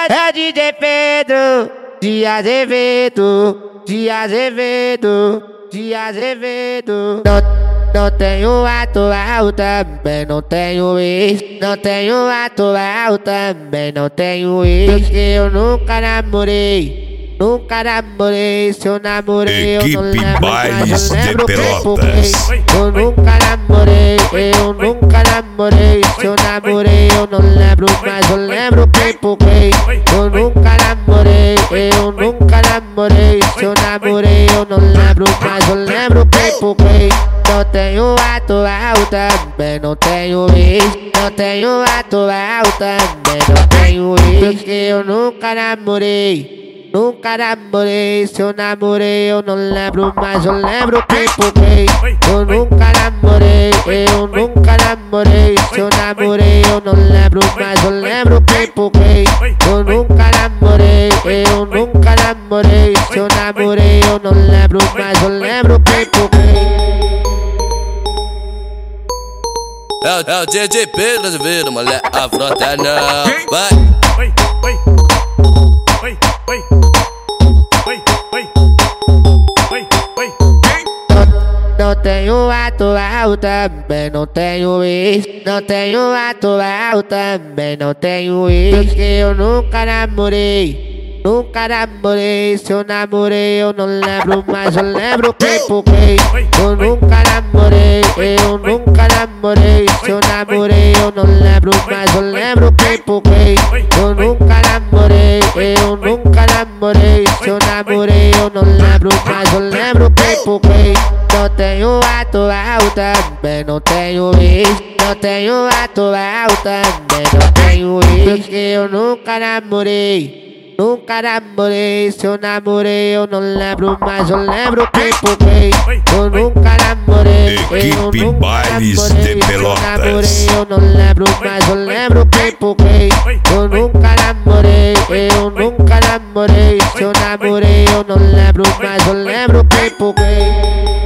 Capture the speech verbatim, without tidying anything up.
É D J Pedro de Azevedo, de Azevedo, de Azevedo. Não, não tenho atual, também não tenho ex. Não tenho atual, também não tenho ex. Porque eu nunca namorei, nunca namorei. Se eu namorei, eu não lembro, mas eu lembro que empurrei. Eu nunca namorei, eu nunca namorei. Se eu namorei, eu não lembro, mas eu lembro que empurrei. Eu nunca namorei, eu nunca namorei. Se eu namorei, eu não lembro, mas eu lembro que empurrei. Não tenho atual, também não tenho ex. Não tenho atual, também não tenho ex. Porque eu nunca namorei, nunca namorei. Se eu namorei, eu não lembro, mas eu lembro que empurrei. Eu nunca namorei, eu nunca namorei. Se eu namorei, eu não lembro, mas eu lembro que empurrei. Eu nunca namorei, eu nunca namorei. Se eu namorei, eu não lembro, mas eu lembro que empurrei. É o, é o D J Pedro Azevedo, mulher, afronta não. Vai! Oi, oi, oi, oi, oi, oi, oi, oi. Não tenho atual, também não tenho ex. Não tenho atual, também não tenho ex. Porque eu nunca namorei, nunca namorei. Se eu namorei, eu não lembro, mas eu lembro que empurrei. Eu nunca namorei, eu nunca namorei. Se eu namorei, eu não lembro, mas eu lembro que empurrei. Eu nunca namorei, eu nunca namorei. Se eu namorei, eu não lembro, mas eu lembro que empurrei. Não tenho atual, também não tenho ex. Não tenho atual, também não tenho ex. Porque eu nunca namorei, nunca namorei. Se eu namorei, eu não lembro, mas eu lembro que empurrei. Eu nunca namorei, eu Equipe nunca Bailes namorei. de Se eu namorei, Pelotas. eu não lembro, mas eu lembro que empurrei. Eu nunca namorei, eu nunca namorei. Se eu namorei, eu não lembro, mas eu lembro que empurrei.